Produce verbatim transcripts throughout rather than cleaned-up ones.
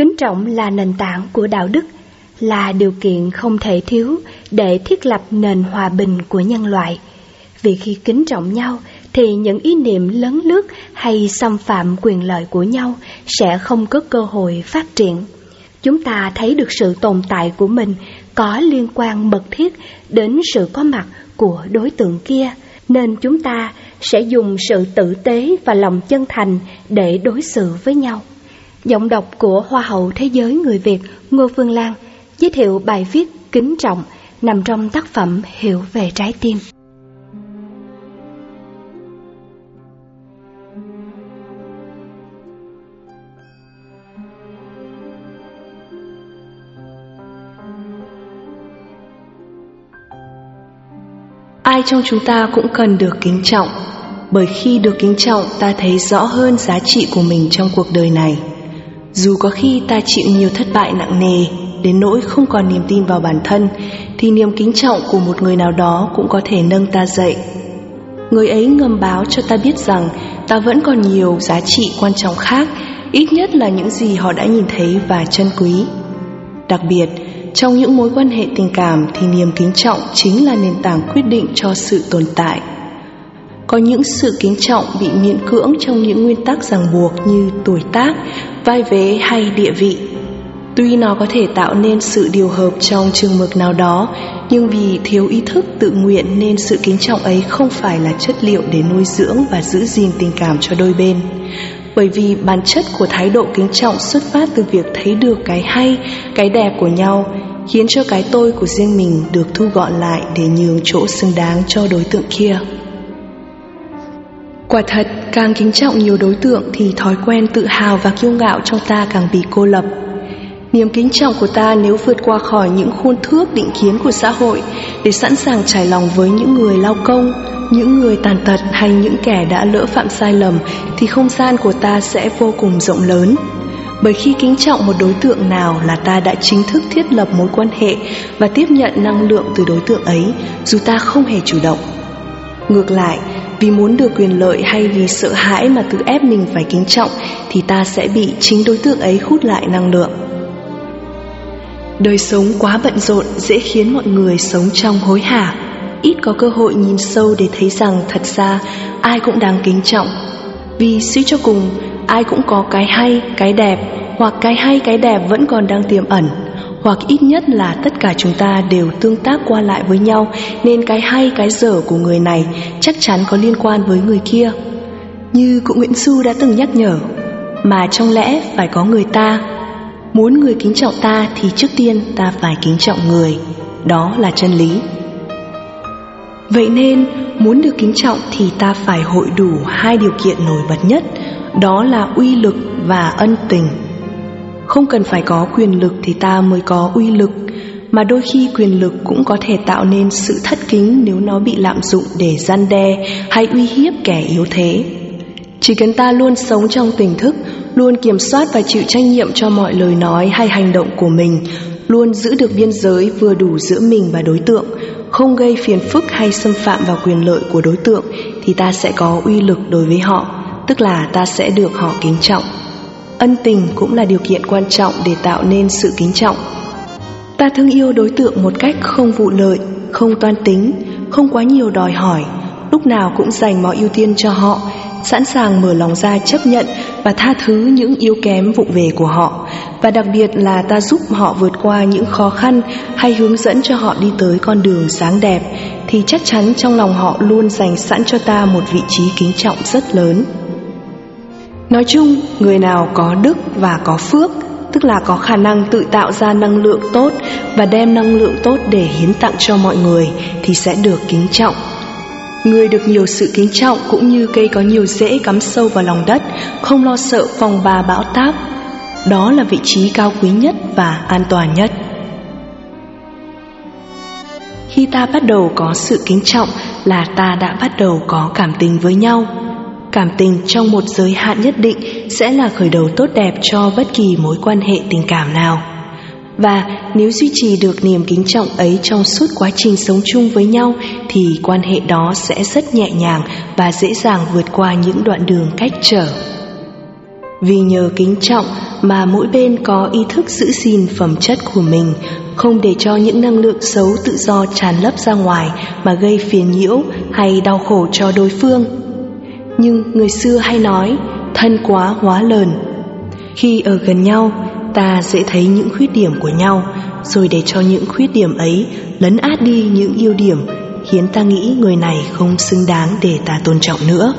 Kính trọng là nền tảng của đạo đức, là điều kiện không thể thiếu để thiết lập nền hòa bình của nhân loại. Vì khi kính trọng nhau thì những ý niệm lấn lướt hay xâm phạm quyền lợi của nhau sẽ không có cơ hội phát triển. Chúng ta thấy được sự tồn tại của mình có liên quan mật thiết đến sự có mặt của đối tượng kia, nên chúng ta sẽ dùng sự tử tế và lòng chân thành để đối xử với nhau. Giọng đọc của Hoa hậu Thế giới người Việt Ngô Phương Lan giới thiệu bài viết Kính trọng nằm trong tác phẩm Hiểu về trái tim. Ai trong chúng ta cũng cần được kính trọng, bởi khi được kính trọng ta thấy rõ hơn giá trị của mình trong cuộc đời này. Dù có khi ta chịu nhiều thất bại nặng nề đến nỗi không còn niềm tin vào bản thân, thì niềm kính trọng của một người nào đó cũng có thể nâng ta dậy. Người ấy ngầm báo cho ta biết rằng ta vẫn còn nhiều giá trị quan trọng khác, ít nhất là những gì họ đã nhìn thấy và trân quý. Đặc biệt, trong những mối quan hệ tình cảm thì niềm kính trọng chính là nền tảng quyết định cho sự tồn tại. Có những sự kính trọng bị miễn cưỡng trong những nguyên tắc ràng buộc như tuổi tác, vai vế hay địa vị. Tuy nó có thể tạo nên sự điều hợp trong chừng mực nào đó, nhưng vì thiếu ý thức tự nguyện nên sự kính trọng ấy không phải là chất liệu để nuôi dưỡng và giữ gìn tình cảm cho đôi bên. Bởi vì bản chất của thái độ kính trọng xuất phát từ việc thấy được cái hay, cái đẹp của nhau, khiến cho cái tôi của riêng mình được thu gọn lại để nhường chỗ xứng đáng cho đối tượng kia. Quả thật, càng kính trọng nhiều đối tượng thì thói quen tự hào và kiêu ngạo trong ta càng bị cô lập. Niềm kính trọng của ta nếu vượt qua khỏi những khuôn thước định kiến của xã hội để sẵn sàng trải lòng với những người lao công, những người tàn tật hay những kẻ đã lỡ phạm sai lầm, thì không gian của ta sẽ vô cùng rộng lớn. Bởi khi kính trọng một đối tượng nào là ta đã chính thức thiết lập mối quan hệ và tiếp nhận năng lượng từ đối tượng ấy, dù ta không hề chủ động. Ngược lại, vì muốn được quyền lợi hay vì sợ hãi mà tự ép mình phải kính trọng, thì ta sẽ bị chính đối tượng ấy hút lại năng lượng. Đời sống quá bận rộn dễ khiến mọi người sống trong hối hả, ít có cơ hội nhìn sâu để thấy rằng thật ra ai cũng đáng kính trọng. Vì suy cho cùng, ai cũng có cái hay, cái đẹp, hoặc cái hay, cái đẹp vẫn còn đang tiềm ẩn, hoặc ít nhất là tất cả chúng ta đều tương tác qua lại với nhau, nên cái hay, cái dở của người này chắc chắn có liên quan với người kia. Như cụ Nguyễn Du đã từng nhắc nhở, mà trong lẽ phải có người ta. Muốn người kính trọng ta thì trước tiên ta phải kính trọng người. Đó là chân lý. Vậy nên, muốn được kính trọng thì ta phải hội đủ hai điều kiện nổi bật nhất, đó là uy lực và ân tình. Không cần phải có quyền lực thì ta mới có uy lực, mà đôi khi quyền lực cũng có thể tạo nên sự thất kính nếu nó bị lạm dụng để răn đe hay uy hiếp kẻ yếu thế. Chỉ cần ta luôn sống trong tỉnh thức, luôn kiểm soát và chịu trách nhiệm cho mọi lời nói hay hành động của mình, luôn giữ được biên giới vừa đủ giữa mình và đối tượng, không gây phiền phức hay xâm phạm vào quyền lợi của đối tượng, thì ta sẽ có uy lực đối với họ, tức là ta sẽ được họ kính trọng. Ân tình cũng là điều kiện quan trọng để tạo nên sự kính trọng. Ta thương yêu đối tượng một cách không vụ lợi, không toan tính, không quá nhiều đòi hỏi, lúc nào cũng dành mọi ưu tiên cho họ, sẵn sàng mở lòng ra chấp nhận và tha thứ những yếu kém vụng về của họ, và đặc biệt là ta giúp họ vượt qua những khó khăn hay hướng dẫn cho họ đi tới con đường sáng đẹp, thì chắc chắn trong lòng họ luôn dành sẵn cho ta một vị trí kính trọng rất lớn. Nói chung, người nào có đức và có phước, tức là có khả năng tự tạo ra năng lượng tốt và đem năng lượng tốt để hiến tặng cho mọi người, thì sẽ được kính trọng. Người được nhiều sự kính trọng cũng như cây có nhiều rễ cắm sâu vào lòng đất, không lo sợ phong ba bão táp. Đó là vị trí cao quý nhất và an toàn nhất. Khi ta bắt đầu có sự kính trọng là ta đã bắt đầu có cảm tình với nhau. Cảm tình trong một giới hạn nhất định sẽ là khởi đầu tốt đẹp cho bất kỳ mối quan hệ tình cảm nào. Và nếu duy trì được niềm kính trọng ấy trong suốt quá trình sống chung với nhau, thì quan hệ đó sẽ rất nhẹ nhàng và dễ dàng vượt qua những đoạn đường cách trở. Vì nhờ kính trọng mà mỗi bên có ý thức giữ gìn phẩm chất của mình, không để cho những năng lượng xấu tự do tràn lấp ra ngoài mà gây phiền nhiễu hay đau khổ cho đối phương. Nhưng người xưa hay nói, thân quá hóa lờn. Khi ở gần nhau, ta dễ thấy những khuyết điểm của nhau, rồi để cho những khuyết điểm ấy lấn át đi những ưu điểm, khiến ta nghĩ người này không xứng đáng để ta tôn trọng nữa.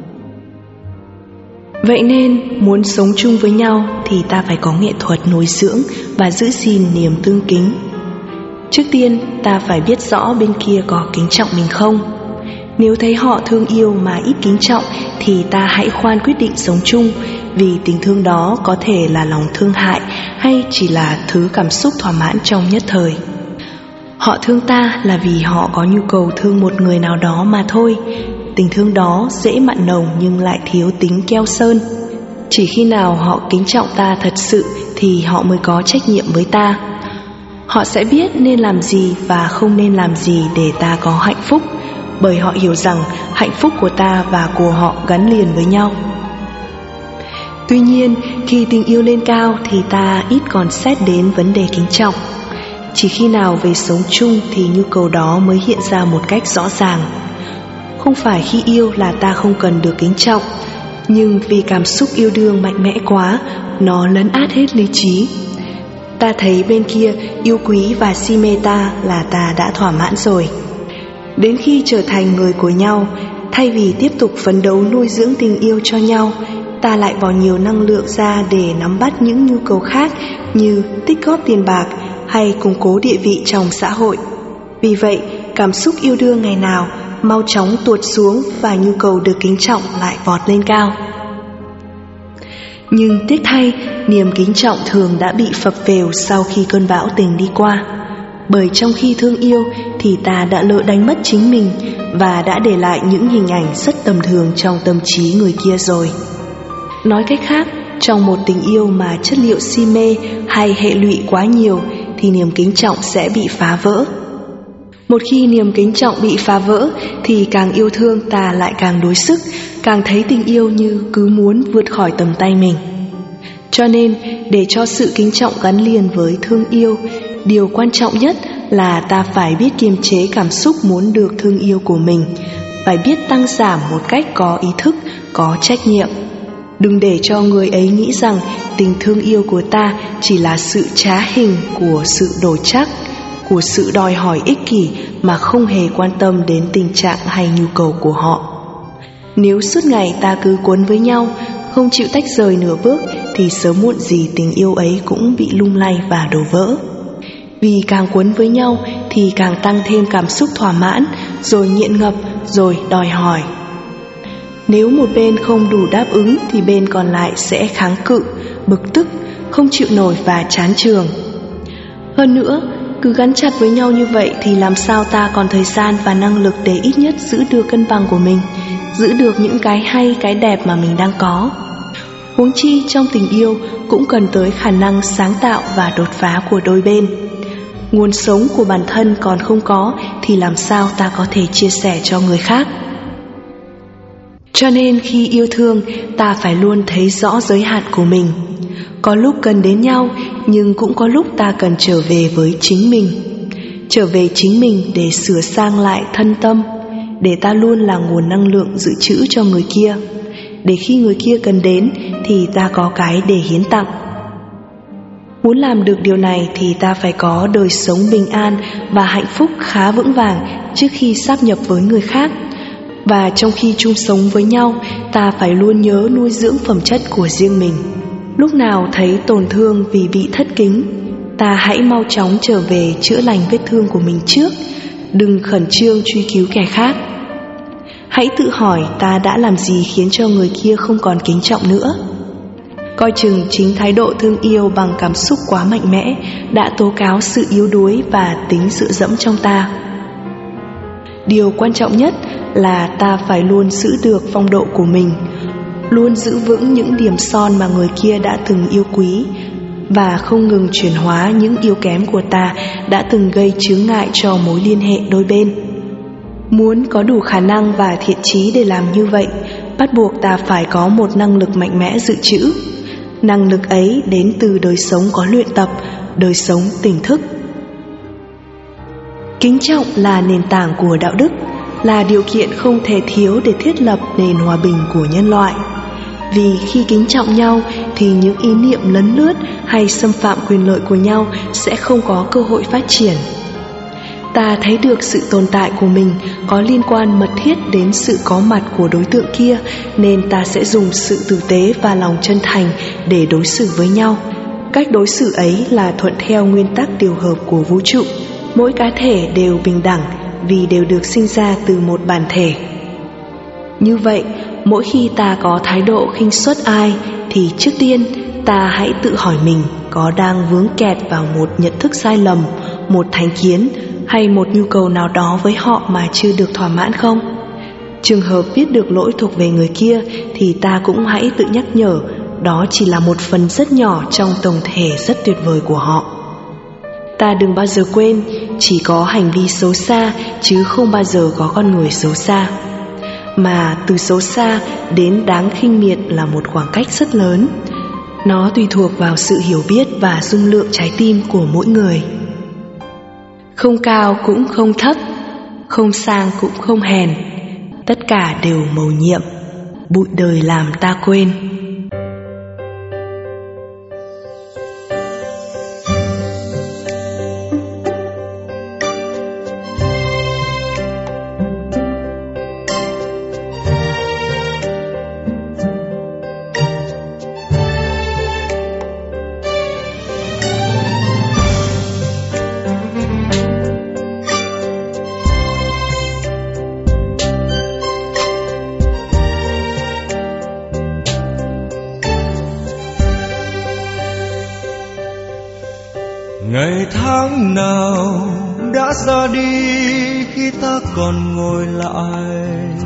Vậy nên, muốn sống chung với nhau thì ta phải có nghệ thuật nuôi dưỡng và giữ gìn niềm tương kính. Trước tiên, ta phải biết rõ bên kia có kính trọng mình không. Nếu thấy họ thương yêu mà ít kính trọng thì ta hãy khoan quyết định sống chung, vì tình thương đó có thể là lòng thương hại hay chỉ là thứ cảm xúc thỏa mãn trong nhất thời. Họ thương ta là vì họ có nhu cầu thương một người nào đó mà thôi. Tình thương đó dễ mặn nồng nhưng lại thiếu tính keo sơn. Chỉ khi nào họ kính trọng ta thật sự thì họ mới có trách nhiệm với ta. Họ sẽ biết nên làm gì và không nên làm gì để ta có hạnh phúc, bởi họ hiểu rằng hạnh phúc của ta và của họ gắn liền với nhau. Tuy nhiên, khi tình yêu lên cao thì ta ít còn xét đến vấn đề kính trọng. Chỉ khi nào về sống chung thì nhu cầu đó mới hiện ra một cách rõ ràng. Không phải khi yêu là ta không cần được kính trọng, nhưng vì cảm xúc yêu đương mạnh mẽ quá, nó lấn át hết lý trí. Ta thấy bên kia yêu quý và si mê ta là ta đã thỏa mãn rồi. Đến khi trở thành người của nhau, thay vì tiếp tục phấn đấu nuôi dưỡng tình yêu cho nhau, ta lại bỏ nhiều năng lượng ra để nắm bắt những nhu cầu khác như tích góp tiền bạc hay củng cố địa vị trong xã hội. Vì vậy, cảm xúc yêu đương ngày nào mau chóng tuột xuống và nhu cầu được kính trọng lại vọt lên cao. Nhưng tiếc thay, niềm kính trọng thường đã bị phập phều sau khi cơn bão tình đi qua. Bởi trong khi thương yêu thì ta đã lỡ đánh mất chính mình và đã để lại những hình ảnh rất tầm thường trong tâm trí người kia rồi. Nói cách khác, trong một tình yêu mà chất liệu si mê hay hệ lụy quá nhiều thì niềm kính trọng sẽ bị phá vỡ. Một khi niềm kính trọng bị phá vỡ thì càng yêu thương ta lại càng đuối sức, càng thấy tình yêu như cứ muốn vượt khỏi tầm tay mình. Cho nên, để cho sự kính trọng gắn liền với thương yêu, điều quan trọng nhất là ta phải biết kiềm chế cảm xúc muốn được thương yêu của mình, phải biết tăng giảm một cách có ý thức, có trách nhiệm. Đừng để cho người ấy nghĩ rằng tình thương yêu của ta chỉ là sự trá hình của sự đổi trác, của sự đòi hỏi ích kỷ mà không hề quan tâm đến tình trạng hay nhu cầu của họ. Nếu suốt ngày ta cứ quấn với nhau, không chịu tách rời nửa bước thì sớm muộn gì tình yêu ấy cũng bị lung lay và đổ vỡ. Vì càng quấn với nhau thì càng tăng thêm cảm xúc thỏa mãn, rồi nghiện ngập, rồi đòi hỏi. Nếu một bên không đủ đáp ứng thì bên còn lại sẽ kháng cự, bực tức, không chịu nổi và chán chường. Hơn nữa, cứ gắn chặt với nhau như vậy thì làm sao ta còn thời gian và năng lực để ít nhất giữ được cân bằng của mình, giữ được những cái hay, cái đẹp mà mình đang có. Huống chi trong tình yêu cũng cần tới khả năng sáng tạo và đột phá của đôi bên. Nguồn sống của bản thân còn không có thì làm sao ta có thể chia sẻ cho người khác. Cho nên khi yêu thương, ta phải luôn thấy rõ giới hạn của mình. Có lúc cần đến nhau, nhưng cũng có lúc ta cần trở về với chính mình. Trở về chính mình để sửa sang lại thân tâm, để ta luôn là nguồn năng lượng dự trữ cho người kia, để khi người kia cần đến thì ta có cái để hiến tặng. Muốn làm được điều này thì ta phải có đời sống bình an và hạnh phúc khá vững vàng trước khi sáp nhập với người khác. Và trong khi chung sống với nhau, ta phải luôn nhớ nuôi dưỡng phẩm chất của riêng mình. Lúc nào thấy tổn thương vì bị thất kính, ta hãy mau chóng trở về chữa lành vết thương của mình trước, đừng khẩn trương truy cứu kẻ khác. Hãy tự hỏi ta đã làm gì khiến cho người kia không còn kính trọng nữa. Coi chừng chính thái độ thương yêu bằng cảm xúc quá mạnh mẽ đã tố cáo sự yếu đuối và tính dựa dẫm trong ta. Điều quan trọng nhất là ta phải luôn giữ được phong độ của mình, luôn giữ vững những điểm son mà người kia đã từng yêu quý, và không ngừng chuyển hóa những yếu kém của ta đã từng gây chướng ngại cho mối liên hệ đôi bên. Muốn có đủ khả năng và thiện chí để làm như vậy, bắt buộc ta phải có một năng lực mạnh mẽ dự trữ. Năng lực ấy đến từ đời sống có luyện tập, đời sống tỉnh thức. Kính trọng là nền tảng của đạo đức, là điều kiện không thể thiếu để thiết lập nền hòa bình của nhân loại. Vì khi kính trọng nhau thì những ý niệm lấn lướt hay xâm phạm quyền lợi của nhau sẽ không có cơ hội phát triển. Ta thấy được sự tồn tại của mình có liên quan mật thiết đến sự có mặt của đối tượng kia, nên ta sẽ dùng sự tử tế và lòng chân thành để đối xử với nhau. Cách đối xử ấy là thuận theo nguyên tắc điều hợp của vũ trụ. Mỗi cá thể đều bình đẳng vì đều được sinh ra từ một bản thể. Như vậy, mỗi khi ta có thái độ khinh suất ai thì trước tiên ta hãy tự hỏi mình có đang vướng kẹt vào một nhận thức sai lầm, một thành kiến hay một nhu cầu nào đó với họ mà chưa được thỏa mãn không? Trường hợp biết được lỗi thuộc về người kia thì ta cũng hãy tự nhắc nhở đó chỉ là một phần rất nhỏ trong tổng thể rất tuyệt vời của họ. Ta đừng bao giờ quên chỉ có hành vi xấu xa chứ không bao giờ có con người xấu xa. Mà từ xấu xa đến đáng khinh miệt là một khoảng cách rất lớn. Nó tùy thuộc vào sự hiểu biết và dung lượng trái tim của mỗi người. Không cao cũng không thấp, không sang cũng không hèn, tất cả đều mầu nhiệm, bụi đời làm ta quên. Ngày tháng nào đã ra đi khi ta còn ngồi lại,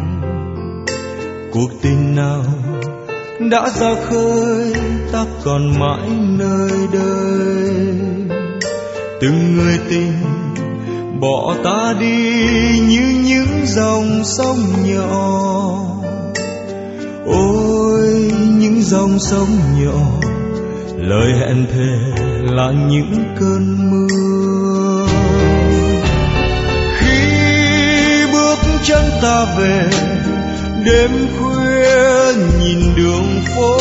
cuộc tình nào đã ra khơi ta còn mãi nơi đây. Từng người tình bỏ ta đi như những dòng sông nhỏ. Ôi những dòng sông nhỏ, lời hẹn thề là những cơn mưa. Khi bước chân ta về đêm khuya nhìn đường phố,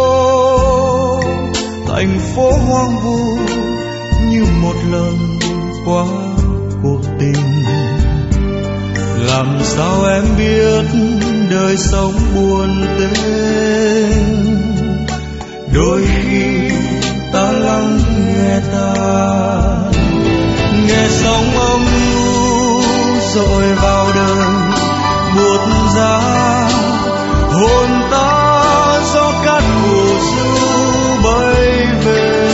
thành phố hoang vu như một lần qua cuộc tình. Làm sao em biết đời sống buồn tênh, đôi khi ta lắng nghe ta nghe sóng âm u dội vào đời buốt giá hồn ta gió cát mùa du bay về.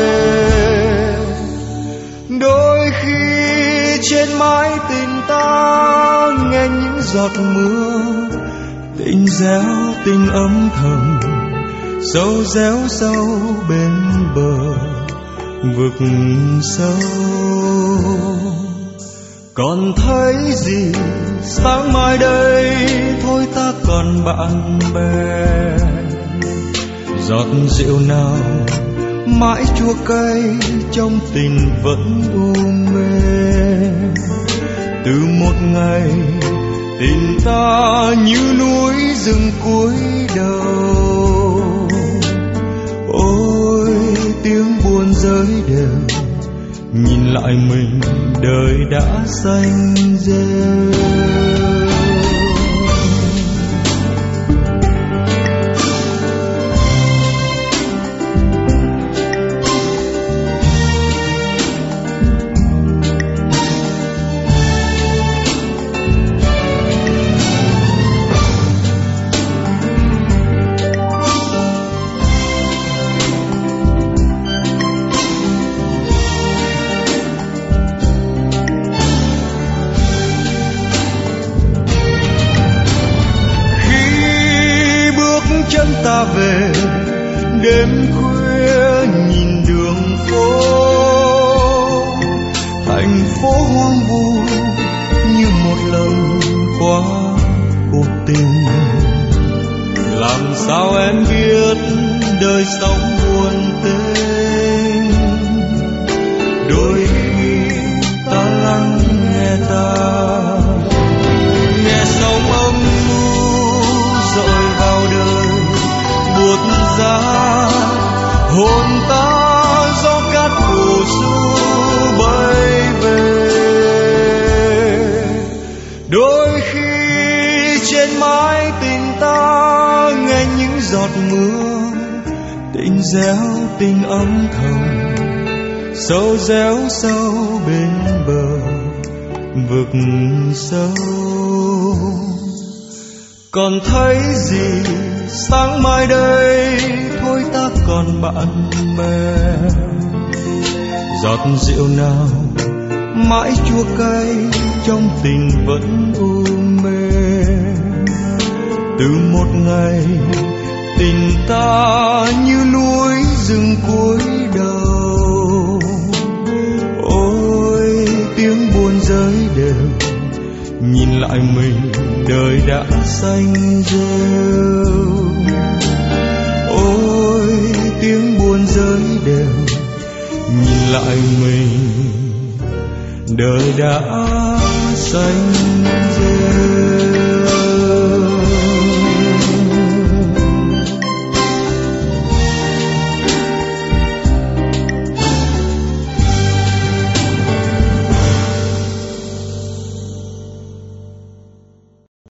Đôi khi trên mái tình ta nghe những giọt mưa, tình réo tình âm thầm sâu réo sâu bên bờ vực sâu. Còn thấy gì sáng mai đây, thôi ta còn bạn bè. Giọt rượu nào mãi chua cay trong tình vẫn u mê. Từ một ngày tình ta như núi rừng cuối đầu. Ôi tiếng buồn rơi đều, nhìn lại mình đời đã xanh rêu. Chân ta về đêm khuya nhìn đường phố, thành phố hoang vu như một lần qua cuộc tình. Làm sao em biết đời sống mưa, tình réo tình âm thầm, sâu réo sâu bên bờ vực sâu. Còn thấy gì sáng mai đây, thôi ta còn bạn bè. Giọt rượu nào mãi chua cay, trong tình vẫn u mê. Từ một ngày tình ta như núi rừng cuối đầu. Ôi tiếng buồn rơi đều, nhìn lại mình đời đã xanh rêu. Ôi tiếng buồn rơi đều, nhìn lại mình đời đã xanh rêu.